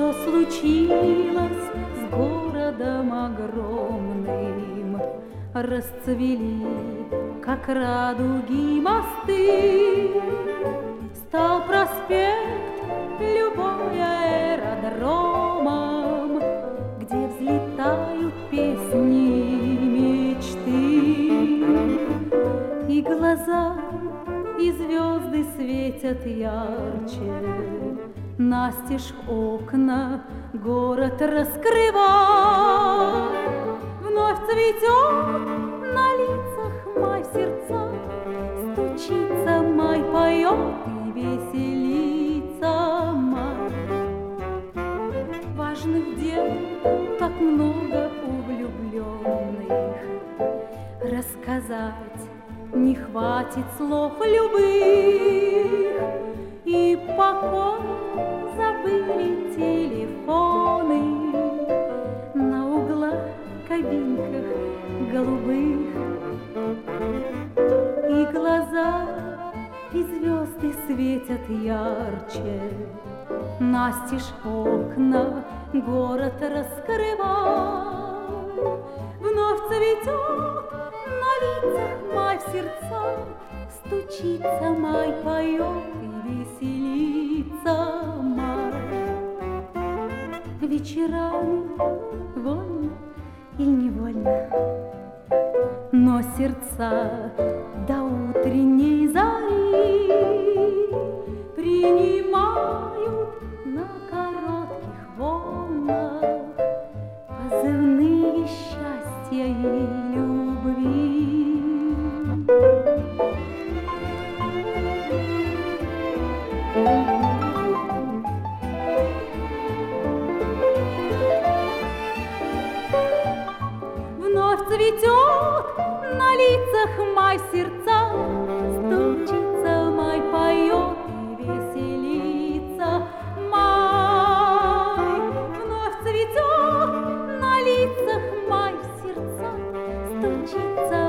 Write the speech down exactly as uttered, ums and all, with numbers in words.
что случилось с городом огромным. Расцвели, как радуги, мосты. Стал проспект любой аэродромом, где взлетают песни мечты. И глаза, и звезды светят ярче, настежь окна город раскрывай. Вновь цветет на лицах май, в сердцах стучится май, поет и веселится май. Важных дел так много у влюбленных, рассказать не хватит слов любых. И покой забыли телефоны на углах, кабинках голубых. И глаза, и звезды светят ярче, настежь окна город раскрывай. Вновь цветет на лицах май, в сердцах стучится май, поет и веселится май. Вечерами вольно или невольно, но сердца до утренней зари принимают на коротких волнах позывные счастья и любви. Вновь цветет на лицах май, в сердцах стучится май, поет и веселится май. Вновь цветет на лицах май, в сердцах стучится